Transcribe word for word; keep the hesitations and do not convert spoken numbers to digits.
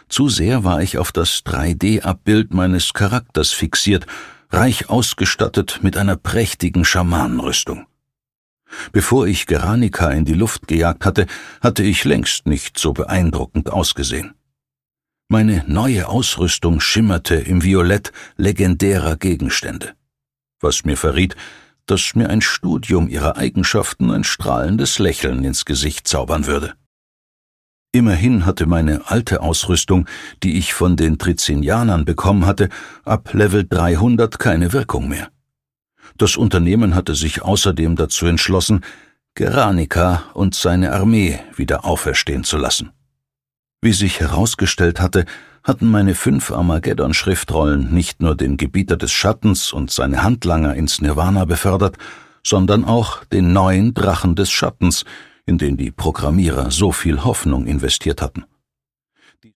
Zu sehr war ich auf das drei D Abbild meines Charakters fixiert, reich ausgestattet mit einer prächtigen Schamanenrüstung. Bevor ich Geranika in die Luft gejagt hatte, hatte ich längst nicht so beeindruckend ausgesehen. Meine neue Ausrüstung schimmerte im Violett legendärer Gegenstände, was mir verriet, dass mir ein Studium ihrer Eigenschaften ein strahlendes Lächeln ins Gesicht zaubern würde. Immerhin hatte meine alte Ausrüstung, die ich von den Trizinianern bekommen hatte, ab Level dreihundert keine Wirkung mehr. Das Unternehmen hatte sich außerdem dazu entschlossen, Geranika und seine Armee wieder auferstehen zu lassen. Wie sich herausgestellt hatte, hatten meine fünf Armageddon-Schriftrollen nicht nur den Gebieter des Schattens und seine Handlanger ins Nirvana befördert, sondern auch den neuen Drachen des Schattens, in den die Programmierer so viel Hoffnung investiert hatten.